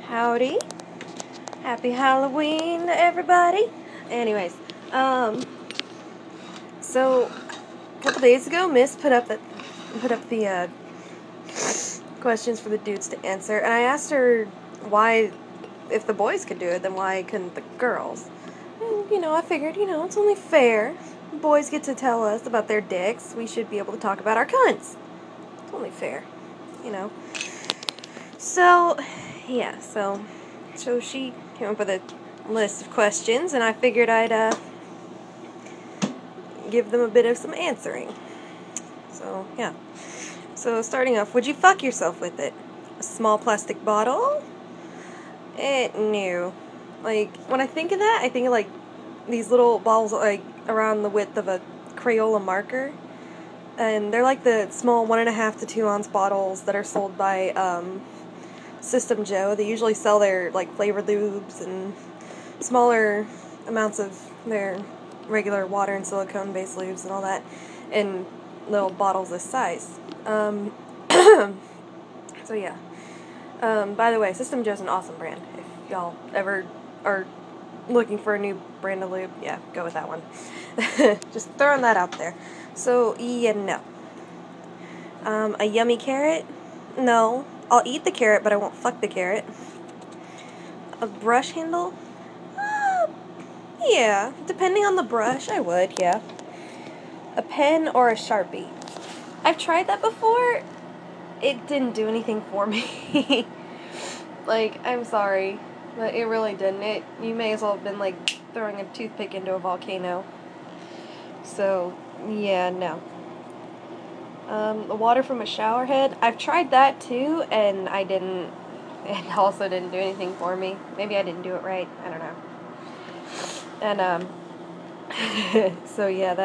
Howdy. Happy Halloween, everybody. Anyways, so a couple days ago, Miss put up the questions for the dudes to answer, and I asked her why, if the boys could do it, then why couldn't the girls? And, I figured, it's only fair. Boys get to tell us about their dicks. We should be able to talk about our cunts. It's only fair, you know. So, yeah, so she came up with a list of questions, and I figured I'd give them a bit of some answering. So, yeah. So, starting off, would you fuck yourself with it? A small plastic bottle? No. Like, when I think of that, I think of, like, these little bottles, like, around the width of a Crayola marker. And they're like the small 1.5 to 2 ounce bottles that are sold by, System Joe. They usually sell their, like, flavored lubes and smaller amounts of their regular water and silicone-based lubes and all that in little bottles this size. So yeah. By the way, System Joe's an awesome brand. If y'all ever are looking for a new brand of lube, yeah, go with that one. Just throwing that out there. So, yeah, no. A yummy carrot? No. I'll eat the carrot, but I won't fuck the carrot. A brush handle? Yeah. Depending on the brush, I would, yeah. A pen or a Sharpie? I've tried that before. It didn't do anything for me. Like, I'm sorry, but it really didn't. You may as well have been, like, throwing a toothpick into a volcano. So, yeah, no. The water from a shower head? I've tried that too, and it also didn't do anything for me. Maybe I didn't do it right. I don't know. And, so yeah,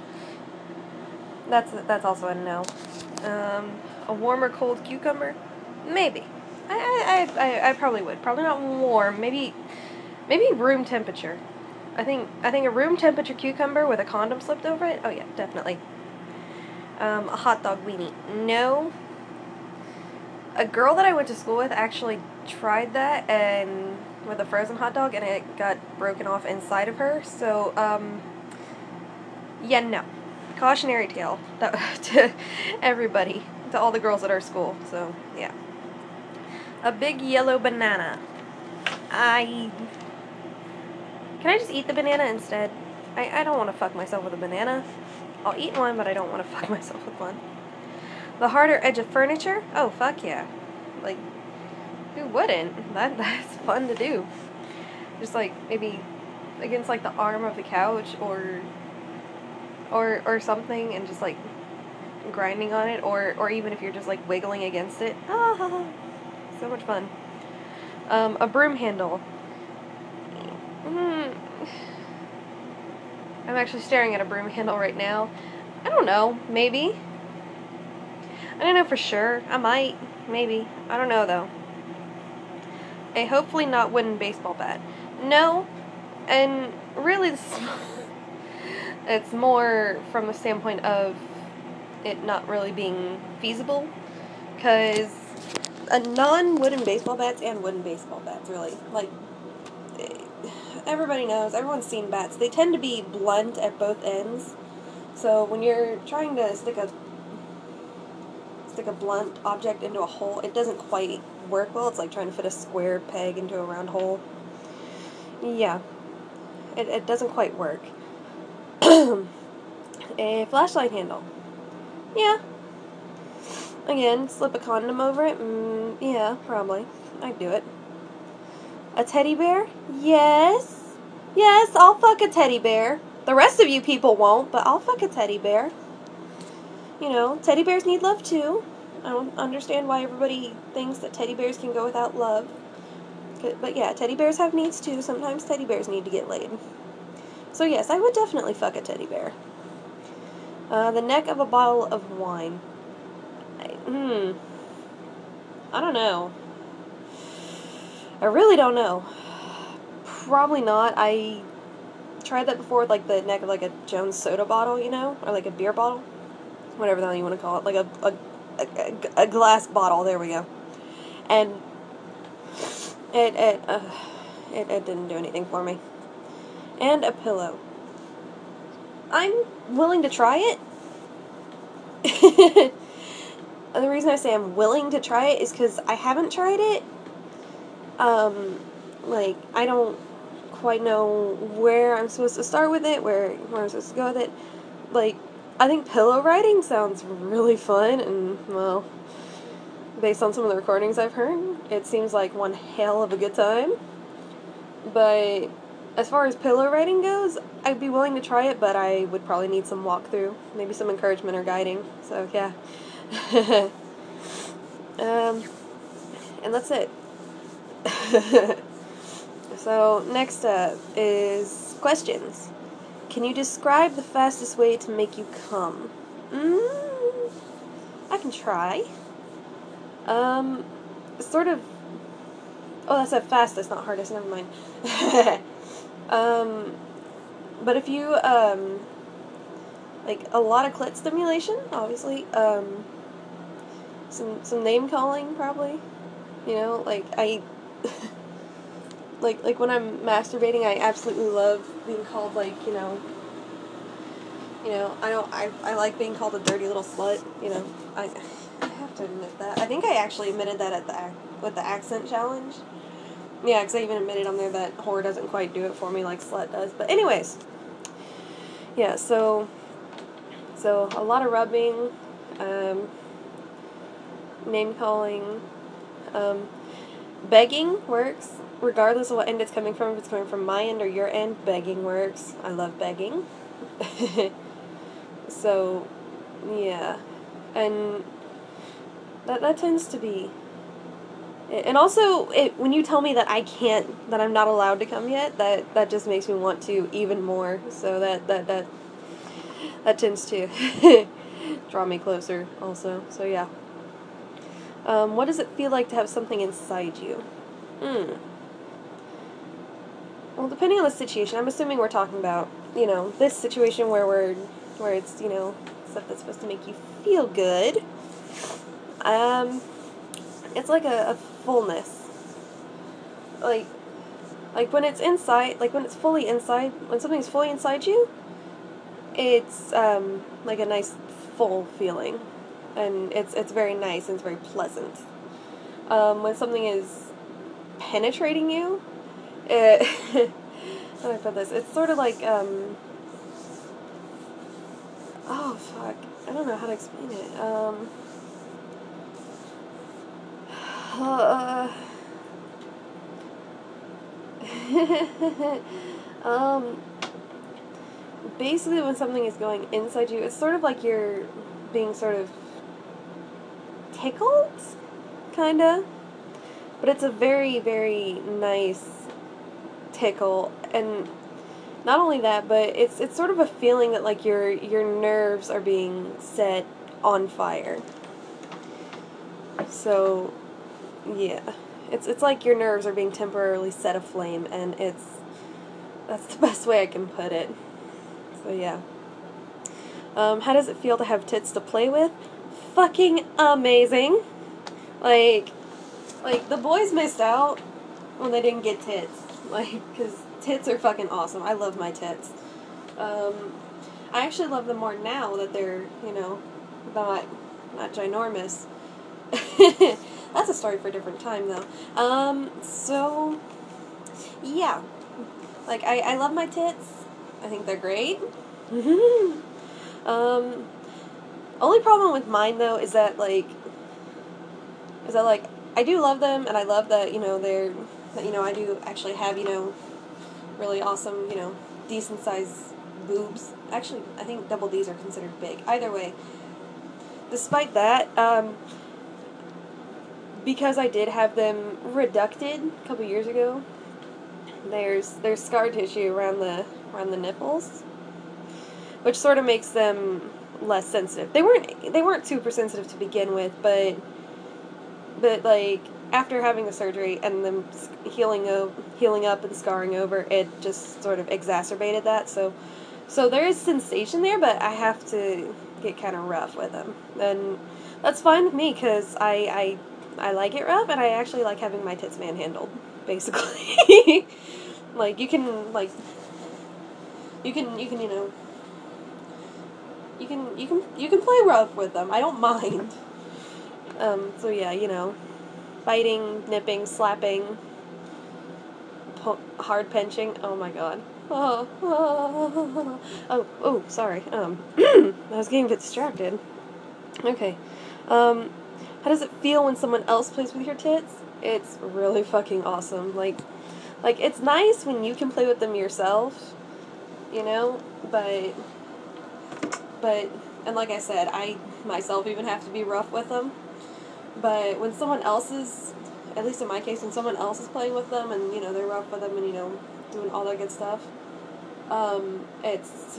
that's also a no. A warm or cold cucumber? Maybe. I probably would. Probably not warm. Maybe room temperature. I think a room temperature cucumber with a condom slipped over it. Oh yeah, definitely. A hot dog weenie. No. A girl that I went to school with actually tried that and with a frozen hot dog, and it got broken off inside of her. So yeah, no. Cautionary tale to everybody, to all the girls at our school. So yeah. A big yellow banana. Can I just eat the banana instead? I don't want to fuck myself with a banana. I'll eat one, but I don't want to fuck myself with one. The harder edge of furniture? Oh, fuck yeah. Like, who wouldn't? That's fun to do. Just, like, maybe against, like, the arm of the couch or something, and just, like, grinding on it, or even if you're just, like, wiggling against it. Ah, so much fun. A broom handle. I'm actually staring at a broom handle right now. I don't know. Maybe. I don't know for sure. I might. Maybe. I don't know, though. A hopefully not wooden baseball bat. No. And really, it's more from the standpoint of it not really being feasible. Because non-wooden baseball bats and wooden baseball bats, really. Like, everybody knows, everyone's seen bats. They tend to be blunt at both ends. So when you're trying to stick a blunt object into a hole, it doesn't quite work well. It's like trying to fit a square peg into a round hole. Yeah. It doesn't quite work. A flashlight handle. Yeah. Again, slip a condom over it? Yeah, probably. I'd do it. A teddy bear? Yes. Yes, I'll fuck a teddy bear. The rest of you people won't, but I'll fuck a teddy bear. Teddy bears need love too. I don't understand why everybody thinks that teddy bears can go without love. But yeah, teddy bears have needs too. Sometimes teddy bears need to get laid. So yes, I would definitely fuck a teddy bear. The neck of a bottle of wine. I don't know. I really don't know. Probably not. I tried that before with, like, the neck of, like, a Jones soda bottle, or, like, a beer bottle. Whatever the hell you want to call it. Like a glass bottle. There we go. And It it uh, it didn't do anything for me. And a pillow. I'm willing to try it. The reason I say I'm willing to try it is because I haven't tried it. Like, I don't quite know where I'm supposed to start with it, where I'm supposed to go with it. Like, I think pillow riding sounds really fun, and, well, based on some of the recordings I've heard, it seems like one hell of a good time. But as far as pillow riding goes, I'd be willing to try it, but I would probably need some walkthrough, maybe some encouragement or guiding. So, yeah. And that's it. So, next up is questions. Can you describe the fastest way to make you come? I can try. Sort of. Oh, that's at fastest, not hardest. Never mind. But if you like a lot of clit stimulation, obviously. Some name calling, probably. You know, like I. like when I'm masturbating, I absolutely love being called, like, I like being called a dirty little slut. I have to admit that. I think I actually admitted that with the accent challenge. Yeah, because I even admitted on there that whore doesn't quite do it for me like slut does. But anyways, yeah. So a lot of rubbing, name calling, begging works. Regardless of what end it's coming from, if it's coming from my end or your end, begging works. I love begging. So, yeah. And that tends to be... And also, when you tell me that that I'm not allowed to come yet, that just makes me want to even more. So that tends to draw me closer also. So, yeah. What does it feel like to have something inside you? Well, depending on the situation, I'm assuming we're talking about, this situation where it's, stuff that's supposed to make you feel good. It's like a fullness. Like when it's inside, like when it's fully inside, when something's fully inside you, it's, like a nice full feeling. And it's very nice and it's very pleasant. When something is penetrating you, how do I put this? It's sort of like, oh, fuck. I don't know how to explain it. Basically when something is going inside you, it's sort of like you're being sort of tickled, kinda. But it's a very, very nice tickle, and not only that, but it's sort of a feeling that, like, your nerves are being set on fire. So, yeah. It's like your nerves are being temporarily set aflame, and that's the best way I can put it. So, yeah. How does it feel to have tits to play with? Fucking amazing. Like, the boys missed out when they didn't get tits. Because tits are fucking awesome. I love my tits. I actually love them more now that they're, not ginormous. That's a story for a different time, though. So, yeah. Like, I love my tits. I think they're great. Only problem with mine, though, is that, I do love them, and I love that, I do actually have, really awesome, decent-sized boobs. Actually, I think double Ds are considered big. Either way, despite that, because I did have them reducted a couple years ago, there's scar tissue around the nipples, which sort of makes them less sensitive. They weren't super sensitive to begin with, but like after having the surgery and them healing up and scarring over, it just sort of exacerbated that. So there is sensation there, but I have to get kind of rough with them, and that's fine with me because I I like it rough, and I actually like having my tits manhandled, basically. Like, you can, like, you can, you know, you can play rough with them. I don't mind. So yeah, you know, biting, nipping, slapping, hard pinching. Oh my god. Oh, sorry. I was getting a bit distracted. Okay. How does it feel when someone else plays with your tits? It's really fucking awesome. Like, it's nice when you can play with them yourself, you know, but, and like I said, I myself even have to be rough with them, but when someone else is, at least in my case, when someone else is playing with them, and, you know, they're rough with them, and, you know, doing all that good stuff, it's,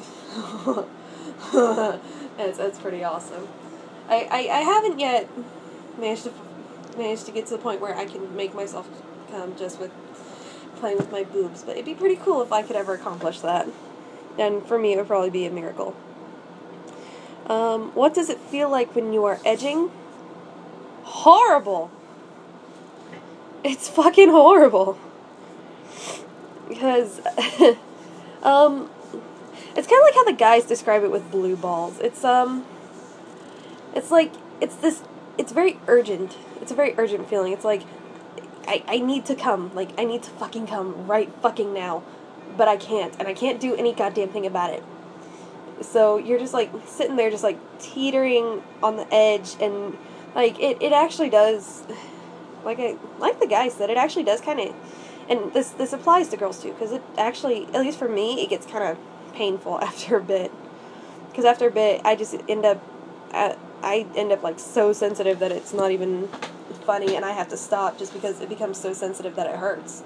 it's pretty awesome. I haven't yet managed to get to the point where I can make myself come just with playing with my boobs, but it'd be pretty cool if I could ever accomplish that. And for me, it would probably be a miracle. What does it feel like when you are edging? Horrible! It's fucking horrible. Because, it's kind of like how the guys describe it with blue balls. It's like, it's very urgent. It's a very urgent feeling. It's like, I need to come. Like, I need to fucking come right fucking now. But I can't. And I can't do any goddamn thing about it. So you're just, like, sitting there just, like, teetering on the edge. And, like, it actually does, like the guy said, it actually does kind of, and this applies to girls too, because it actually, at least for me, it gets kind of painful after a bit. Because after a bit, I just end up, like, so sensitive that it's not even funny, and I have to stop just because it becomes so sensitive that it hurts.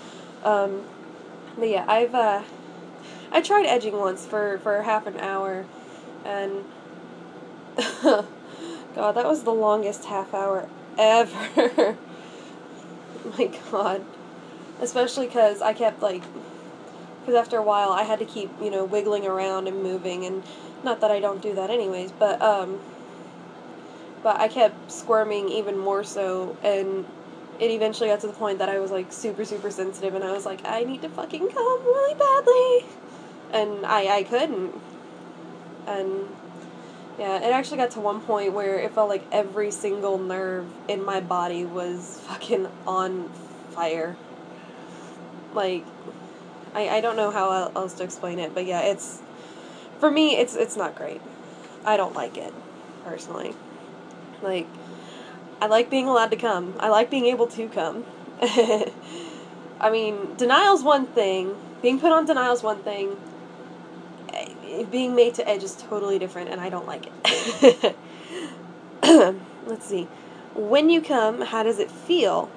But yeah, I tried edging once for half an hour, and God, that was the longest half hour ever. My God. Especially because I kept, like, because after a while I had to keep, you know, wiggling around and moving, and not that I don't do that anyways, but I kept squirming even more so, and it eventually got to the point that I was, like, super, super sensitive, and I was like, I need to fucking come really badly, and I couldn't, and, yeah, it actually got to one point where it felt like every single nerve in my body was fucking on fire. Like, I don't know how else to explain it, but yeah, it's, for me, it's not great. I don't like it, personally. Like, I like being allowed to come. I like being able to come. I mean, denial's one thing. Being put on denial's one thing. Being made to edge is totally different, and I don't like it. Let's see. When you come, how does it feel?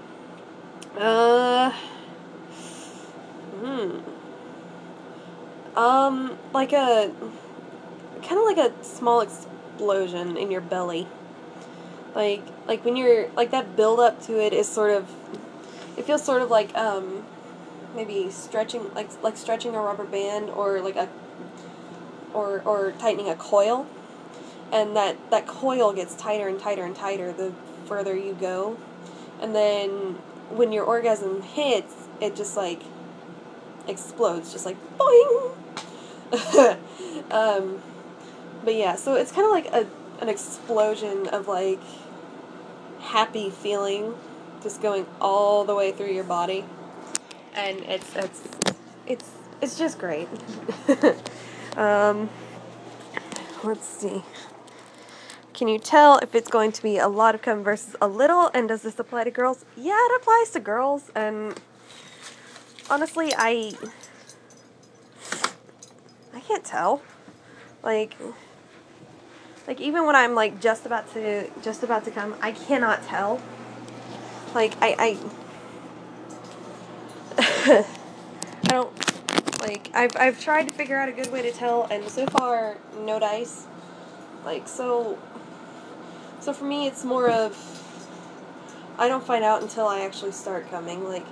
Like kind of like a small explosion in your belly. Like when you're, like, that build up to it is sort of, it feels sort of like, maybe stretching, like stretching a rubber band, or like or tightening a coil, and that coil gets tighter and tighter and tighter the further you go, and then when your orgasm hits, it just, like, explodes, just like boing. But yeah, so it's kind of like an explosion of, like, happy feeling just going all the way through your body, and it's just great. Let's see. Can you tell if it's going to be a lot of cum versus a little, and does this apply to girls? Yeah, it applies to girls, and honestly, I can't tell. Like even when I'm, like, just about to come, I cannot tell. Like, I I don't, like, I've tried to figure out a good way to tell, and so far, no dice. Like, so for me, it's more of, I don't find out until I actually start coming, like,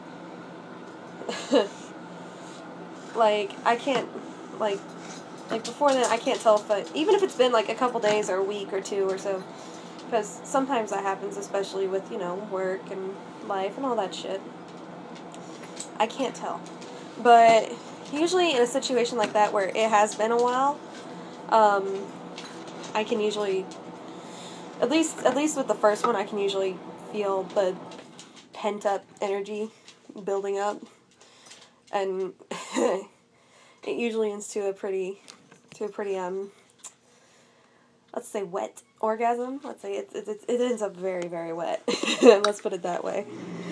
like, I can't, like, before then, I can't tell even if it's been, like, a couple days, or a week, or two, or so, because sometimes that happens, especially with, work and life and all that shit. I can't tell. But usually in a situation like that where it has been a while, I can usually, at least with the first one, I can usually feel the pent up energy building up, and it usually ends to a pretty let's say wet orgasm. Let's say it ends up very, very wet. Let's put it that way.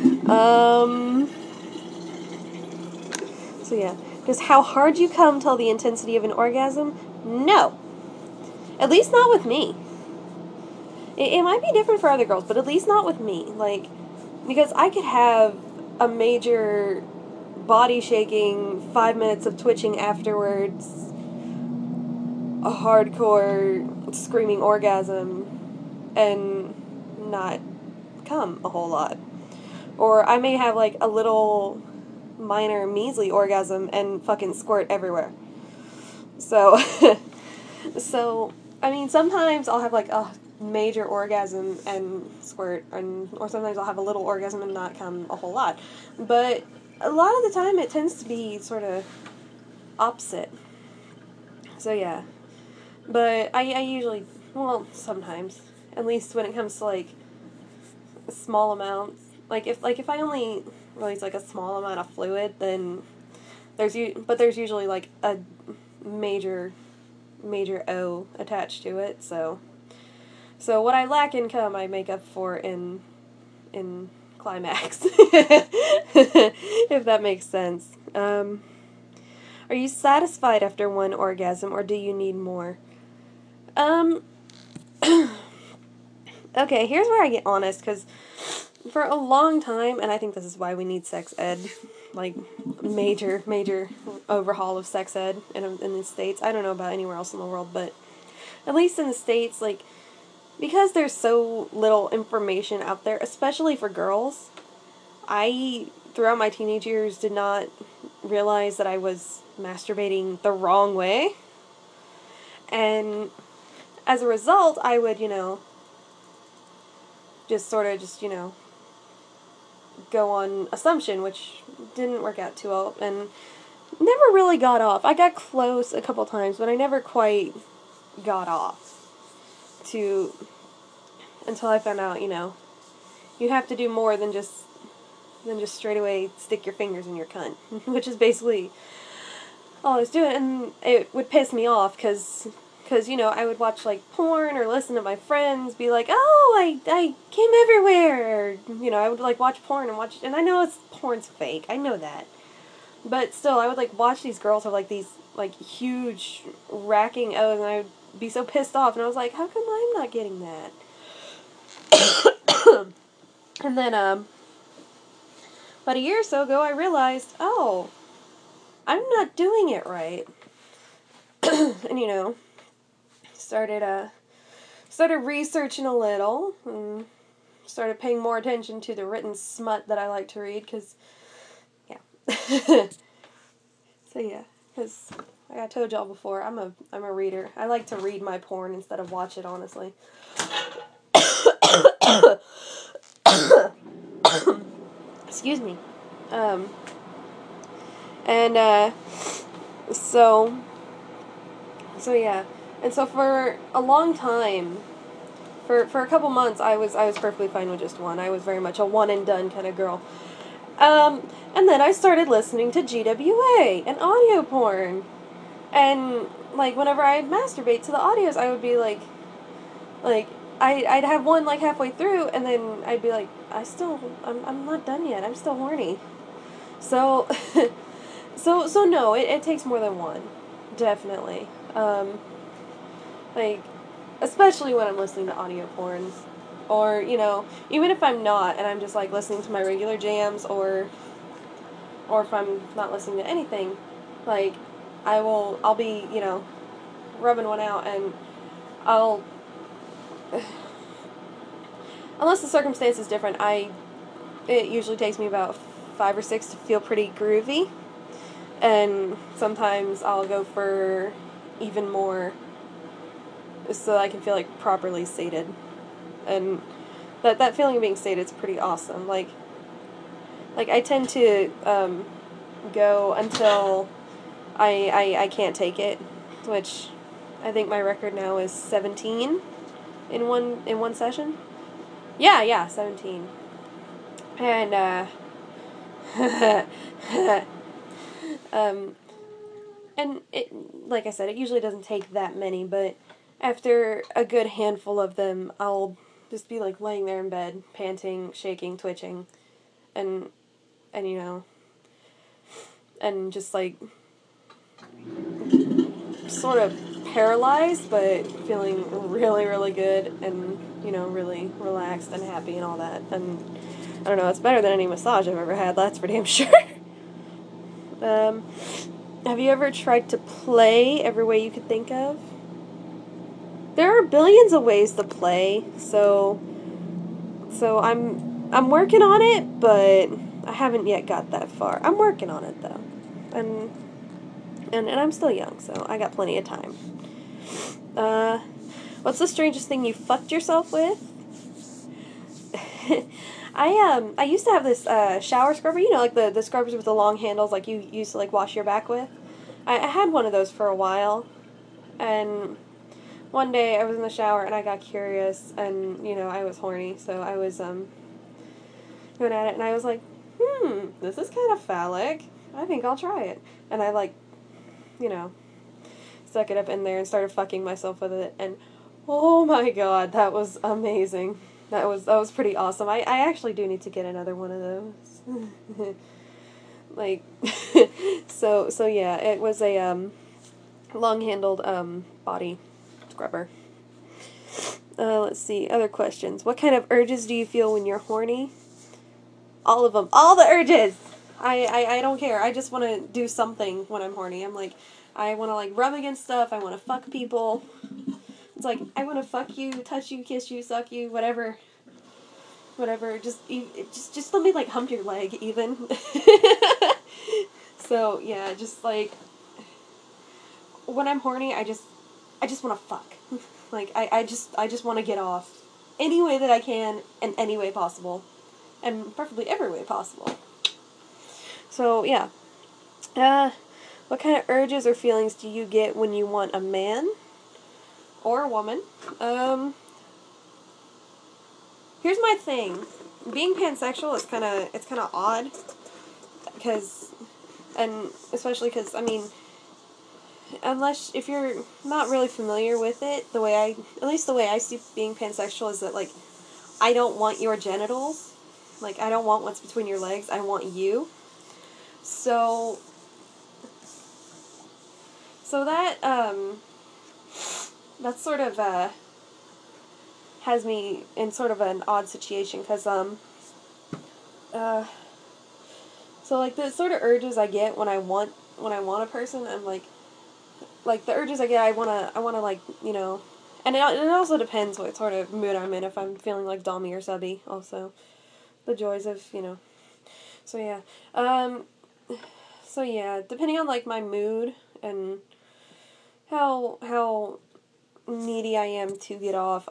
So yeah, does how hard you come tell the intensity of an orgasm? No. At least not with me. It might be different for other girls, but at least not with me. Like, because I could have a major body shaking, 5 minutes of twitching afterwards, a hardcore screaming orgasm, and not come a whole lot. Or I may have like a little minor measly orgasm and fucking squirt everywhere. So, I mean, sometimes I'll have like a major orgasm and squirt, or sometimes I'll have a little orgasm and not come a whole lot. But a lot of the time it tends to be sort of opposite. So yeah. But I usually, well, sometimes, at least when it comes to like small amounts, like if I only release like a small amount of fluid, then there's usually like a major O attached to it, so what I lack in cum, I make up for in climax. If that makes sense. Are you satisfied after one orgasm, or do you need more? Okay, here's where I get honest, because for a long time, and I think this is why we need sex ed, like, major overhaul of sex ed in the States. I don't know about anywhere else in the world, but at least in the States, like, because there's so little information out there, especially for girls, I, throughout my teenage years, did not realize that I was masturbating the wrong way. And as a result, I would, just go on assumption, which didn't work out too well, and never really got off. I got close a couple times, but I never quite got off until I found out, you have to do more than just straight away stick your fingers in your cunt, which is basically all I was doing, and it would piss me off, because, I would watch, like, porn or listen to my friends be like, oh, I came everywhere. I would, like, watch porn and I know porn's fake. I know that. But still, I would, like, watch these girls have, like, these, like, huge racking O's, and I would be so pissed off, and I was like, how come I'm not getting that? And then, about a year or so ago, I realized, oh, I'm not doing it right. And, started researching a little, and started paying more attention to the written smut that I like to read, because, yeah. So, yeah, because like I told y'all before, I'm a reader. I like to read my porn instead of watch it, honestly. Excuse me. So yeah. And so for a long time, for a couple months, I was perfectly fine with just one. I was very much a one and done kind of girl. And then I started listening to GWA and audio porn. And, like, whenever I'd masturbate to the audios, I would be like, I'd have one, like, halfway through, and then I'd be like, I'm not done yet, I'm still horny. So, so no, it takes more than one. Definitely. Like, especially when I'm listening to audio porns. Or, even if I'm not, and I'm just, like, listening to my regular jams, or if I'm not listening to anything, like, I'll be, rubbing one out, and unless the circumstance is different, it usually takes me about 5 or 6 to feel pretty groovy, and sometimes I'll go for even more, so I can feel, like, properly sated. and that feeling of being sated is pretty awesome. Like I tend to go until I can't take it, which I think my record now is 17 in one session. Yeah, 17. And and it, like I said, it usually doesn't take that many, but after a good handful of them, I'll just be like laying there in bed, panting, shaking, twitching, and you know, and just like sort of paralyzed, but feeling really, really good, and you know, really relaxed and happy and all that. And I don't know, it's better than any massage I've ever had. That's for damn sure. Have you ever tried to play every way you could think of? There are billions of ways to play, so I'm working on it, but I haven't yet got that far. I'm working on it though, and I'm still young, so I got plenty of time. What's the strangest thing you fucked yourself with? I used to have this shower scrubber, you know, like the scrubbers with the long handles, like you used to like wash your back with. I had one of those for a while, and one day I was in the shower and I got curious, and you know I was horny, so I was going at it, and I was like, this is kind of phallic. I think I'll try it, and I like, you know, stuck it up in there and started fucking myself with it, and oh my god, that was amazing. That was pretty awesome. I actually do need to get another one of those. Like, so yeah, it was a long-handled body scrubber. Let's see, other questions. What kind of urges do you feel when you're horny? All of them. All the urges! I don't care. I just want to do something when I'm horny. I'm like, I want to like rub against stuff. I want to fuck people. It's like, I want to fuck you, touch you, kiss you, suck you, whatever. Just let me like hump your leg even. So yeah, just like when I'm horny, I just want to fuck. Like I just want to get off any way that I can in any way possible, and preferably every way possible. So yeah, what kind of urges or feelings do you get when you want a man or a woman? Here's my thing. Being pansexual is kind of odd, especially because, I mean, if you're not really familiar with it, at least the way I see being pansexual is that, like, I don't want your genitals. Like, I don't want what's between your legs. I want you. So that sort of, has me in sort of an odd situation, because, so, like, the sort of urges I get when I want a person, I'm like the urges I get, I wanna, like, you know, and it also depends what sort of mood I'm in, if I'm feeling like dommy or subby, also. The joys of, you know. So, yeah. Depending on, like, my mood, and how needy I am to get off,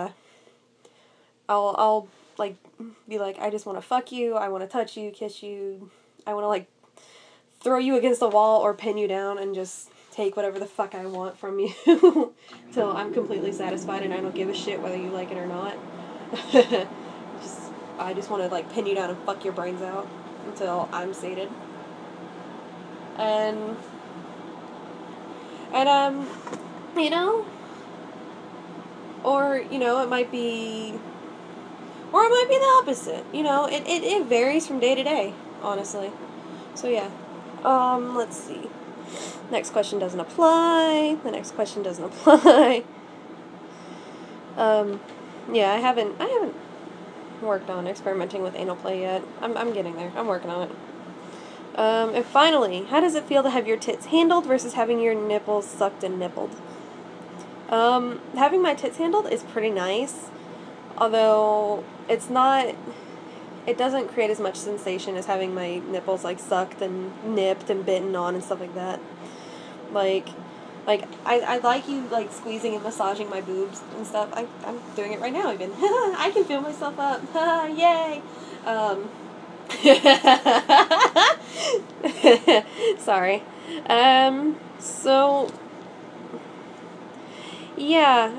I'll like be like, I just want to fuck you, I want to touch you, kiss you, I want to like throw you against the wall or pin you down and just take whatever the fuck I want from you till I'm completely satisfied and I don't give a shit whether you like it or not. I just want to like pin you down and fuck your brains out until I'm sated. And you know, or you know, it might be the opposite. You know, it varies from day to day, honestly. So yeah. Let's see. Next question doesn't apply. The next question doesn't apply. Yeah, I haven't worked on experimenting with anal play yet. I'm getting there. I'm working on it. And finally, how does it feel to have your tits handled versus having your nipples sucked and nippled? Having my tits handled is pretty nice, although it doesn't create as much sensation as having my nipples, like, sucked and nipped and bitten on and stuff like that. Like, Like, I like you, like, squeezing and massaging my boobs and stuff. I'm doing it right now, even. I can feel myself up. Yay! Sorry. So, yeah,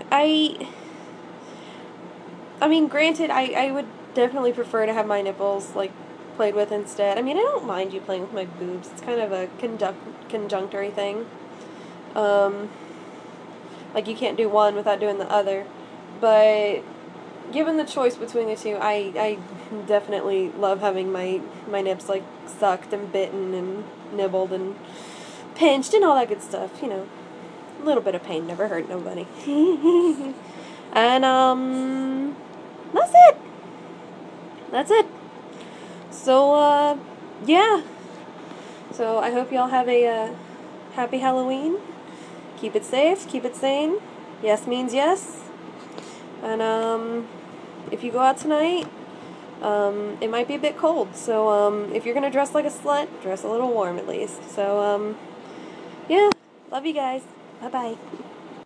I mean, granted, I would definitely prefer to have my nipples, like, played with instead. I mean, I don't mind you playing with my boobs. It's kind of a conjunctory thing. Um, like, you can't do one without doing the other. But given the choice between the two, I definitely love having my nips, like, sucked and bitten and nibbled and pinched and all that good stuff. You know, a little bit of pain never hurt nobody. And, that's it. That's it. So, yeah. So, I hope y'all have a, happy Halloween. Keep it safe, keep it sane. Yes means yes. And, if you go out tonight, it might be a bit cold. So, if you're gonna dress like a slut, dress a little warm at least. So, yeah. Love you guys. Bye-bye.